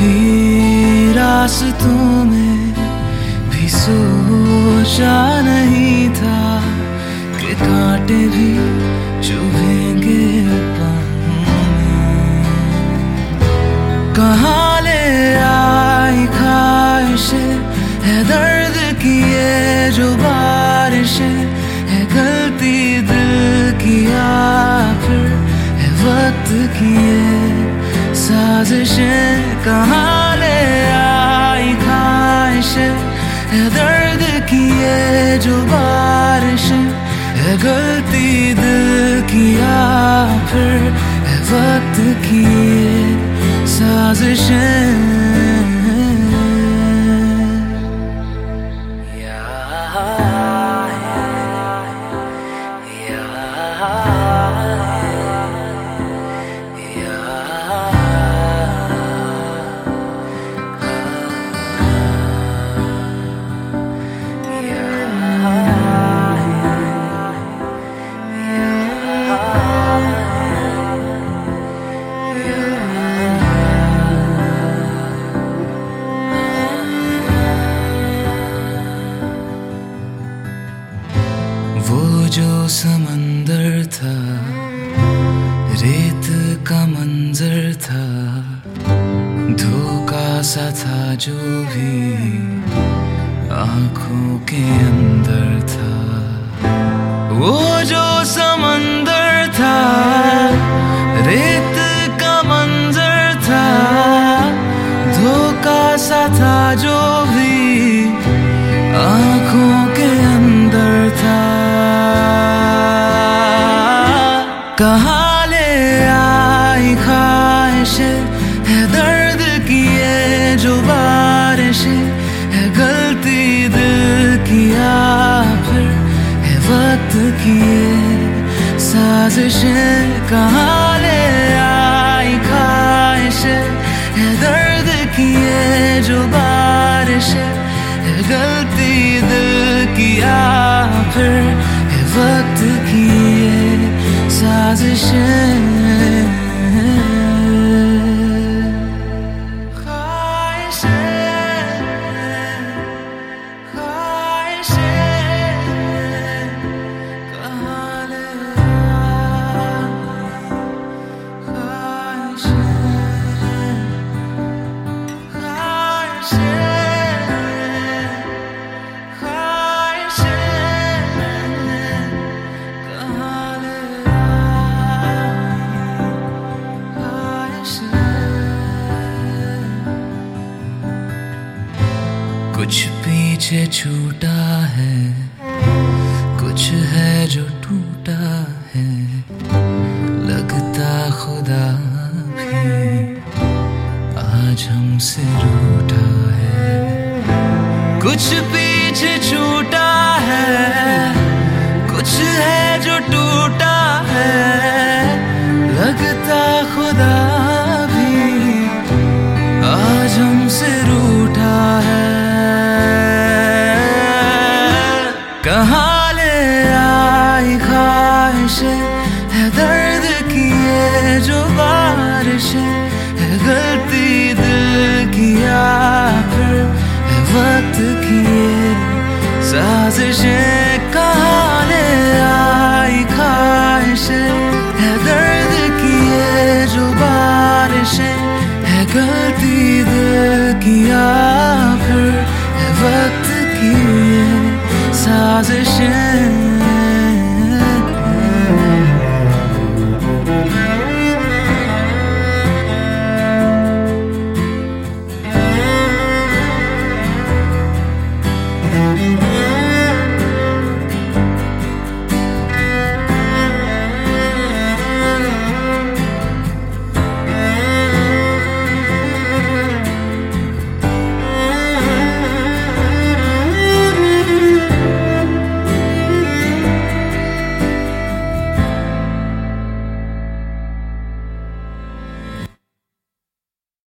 कभी रास्तों में भी सोचा नहीं था कि कांटे भी चुभेंगे पाँव में। कहाँ ले आई ख्वाहिशें है दर्द की ये जो बारिशें है गलती दिल की या फिर है वक्त की ये साजिशें। कहाँ ले आई ख्वाहिशें है दर्द की ये जो बारिशें है गलती दिल की या फिर है वक्त की ये साजिशें। वो जो समंदर था रेत का मंजर था धोखा सा था जो भी आंखों के अंदर था। वो जो समंदर था रेत का मंजर था धोखा सा था जो भी आंखों के अंदर था। कहाँ ले आई ख्वाहिशें है दर्द की ये जो बारिशें है गलती दिल की या फिर है वक्त की ये साजिशें। कहाँ ले आई ख्वाहिशें है दर्द की ये जो बारिशें है गलती दिल की या फिर है वक्त की ये साजिशें। कुछ पीछे छूटा है कुछ है जो टूटा है लगता खुदा भी आज हमसे रूठा है। कुछ पीछे छूटा है कुछ है जो टूटा है लगता खुदा भी आज हमसे रूठा है। कहाँ ले आई ख्वाहिशें है दर्द की ये जो बारिशें है गलती दिल की या फिर है वक्त की ये साजिशें। कहाँ ले आई ख्वाहिशें है दर्द की ये जो बारिशें है गलती दिल की या फिर है वक्त की ये साजिशें।